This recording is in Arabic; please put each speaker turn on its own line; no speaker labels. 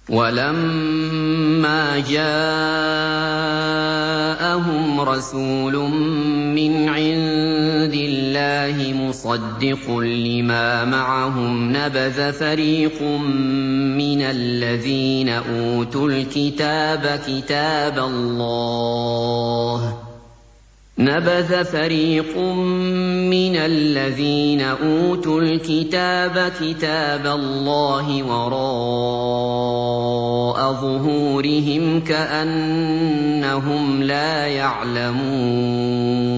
وَلَمَّا جَاءَهُمْ رَسُولٌ مِّنْ عِندِ اللَّهِ مُصَدِّقٌ لِّمَا مَعَهُمْ نَبَذَ فَرِيقٌ مِّنَ الَّذِينَ أُوتُوا الْكِتَابَ كِتَابَ اللَّهِ وَرَاءَ ظُهُورِهِمْ كَأَنَّهُمْ لَا يَعْلَمُونَ